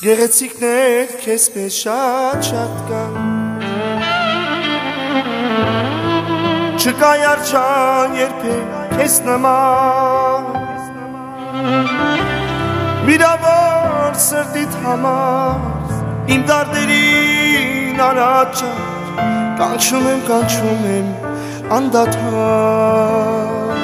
Գեղեցիկներ քեզ պես շատ կան Չկա արջան երբեք քեզ նման Միրավոր սրտիդ համար Իմ դարդերին առաջար Կանչում եմ անդադար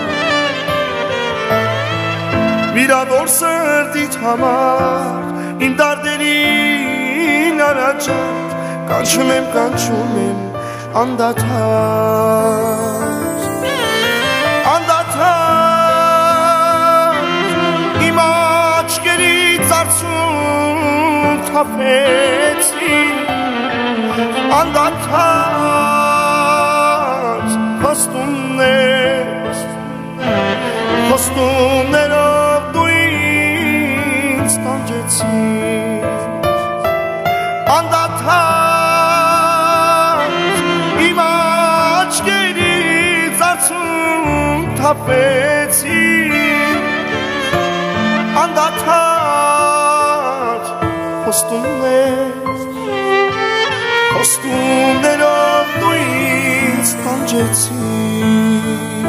Միրավոր սրտիդ համար Իմ դարդերին առաջար Կանչում եմ անդադար Իմ աչկերից արցուն թափեցին Անդադար խոստումներով դու ինձ տանջեցին Անդադար իմ աչկերից արցուն թափեցին Անդադար խոստումներով դու ինձ տանջեցին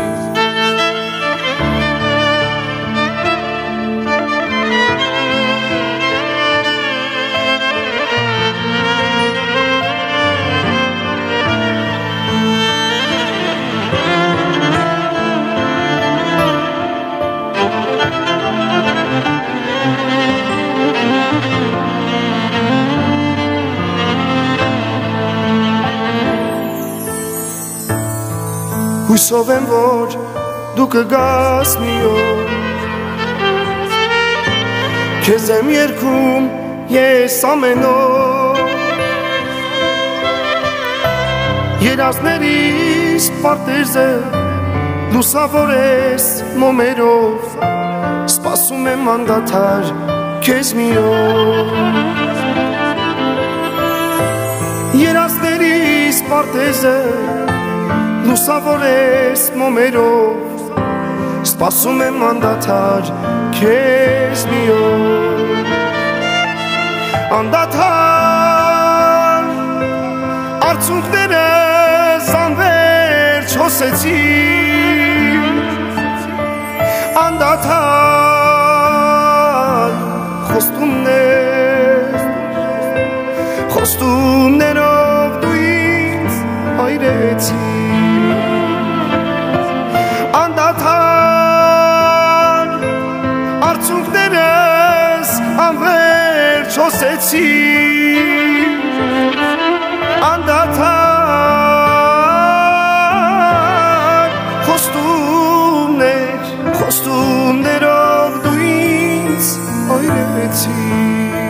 Հույսով եմ, որ դու կգաս մի օր Քեզ եմ երգում ես ամեն օր Երազներիս պարտեզը լուսավորես մոմերով Սպասում եմ անդադար քեզ մի օր Երազներիս պարտեզը Լուսավորես մոմերով Սպասում եմ անդադար քեզ մի օր Անդադար Արցունքներս անվերջ հոսեցին Անդադար Խոստումներով դու ինձ այրեցին Արցունքներս անվերջ հոսեցին Անդադար խոստումներով դու ինձ այրեցին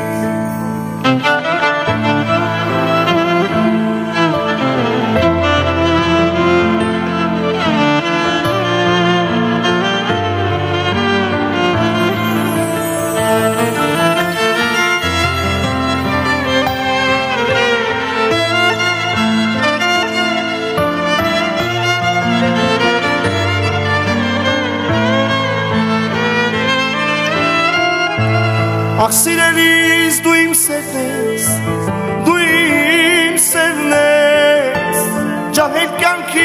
Ախ սիրելիս դու իմ սևն ես Ջահել կյանքի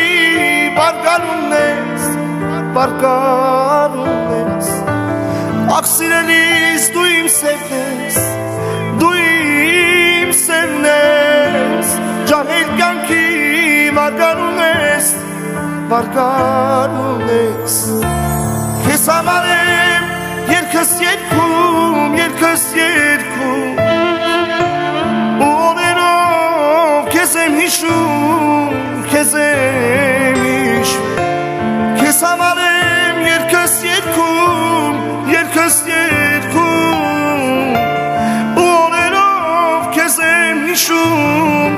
բարգարուն ես Ախ սիրելիս դու իմ սևն ես Ջահել կյանքի բարգարուն ես Քեզ համար եմ երկս երկում Օրերով քեզ եմ հիշում Քեզ համար եմ երկս երկում Օրերով քեզ եմ հիշում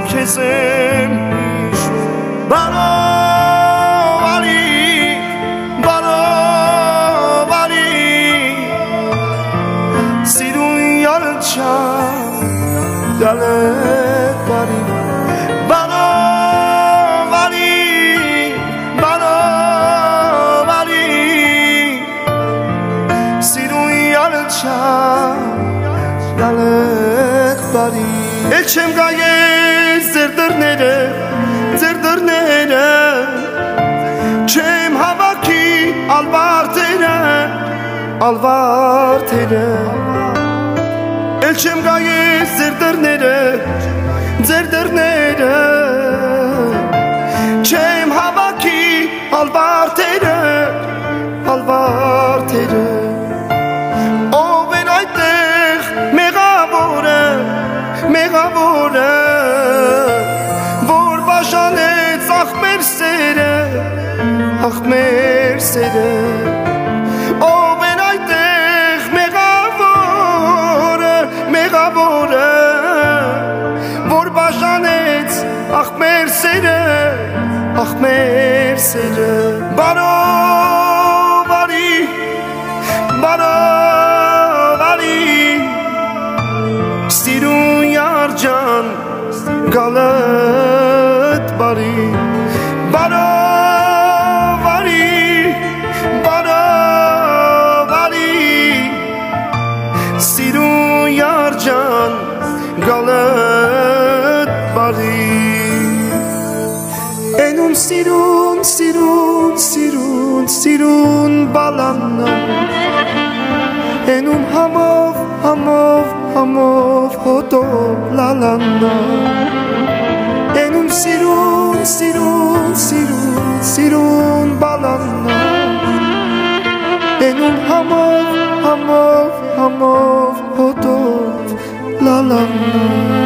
Sirui alça, dale. բարի Էլ չեմ գա ես ձեր դռները Չեմ հավաքի ալվարդերը Էլ չեմ գա ես ձեր դռները Չեմ հավաքի ալվարդերը Ով են այդտեղ մեղավորը Որ բաժանեց ախ մեր սերը Ով են այդտեղ մեղավորը Որ բաժանեց ախ մեր սերը Բարովարի Սիրուն յարջան գալըտ բարի Բարովարի Սիրուն յարջան գալըտ բարի Էնում սիրուն բալաննա Էնում համով հոտով լալաննա Էնում սիրուն բալաննա Էնում համով հոտով լալաննա